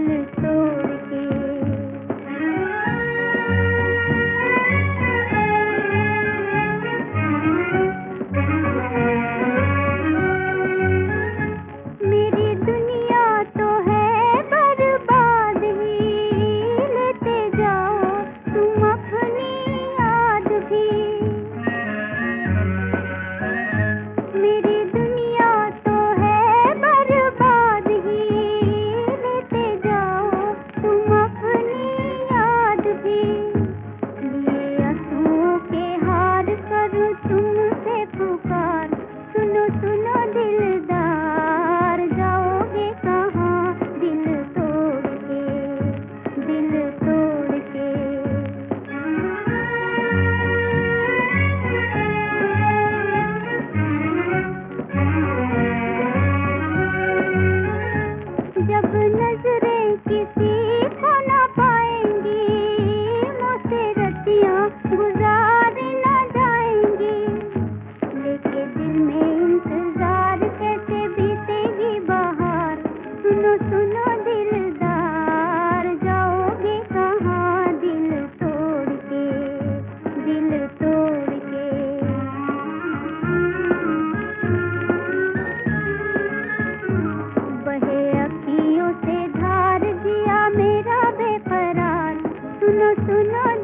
दिल तोड़ के। मेरी दुनिया तो है बर्बाद ही, लेते जाओ तुम अपनी याद भी। मेरी दुनिया तो है बर्बाद ही, लेते जाओ तुम अपनी याद भी। लिए आंसुओं के हार करूं तुमसे पुकार, सुनो सुनो दिलदार, जाओगे कहाँ दिल तोड़ के, दिल तोड़ के। जब नजरें किसी को ना पाएंगी, मुझसे रतियां गुजारी ना जाएंगी। लेके दिल में इंतजार कैसे बीतेगी बहार, सुनो सुनो दिलदार, जाओगे कहाँ दिल तोड़ के, दिल तोड़ के। बहे अखियों से धार दिया मेरा बेकरार, सुनो सुनो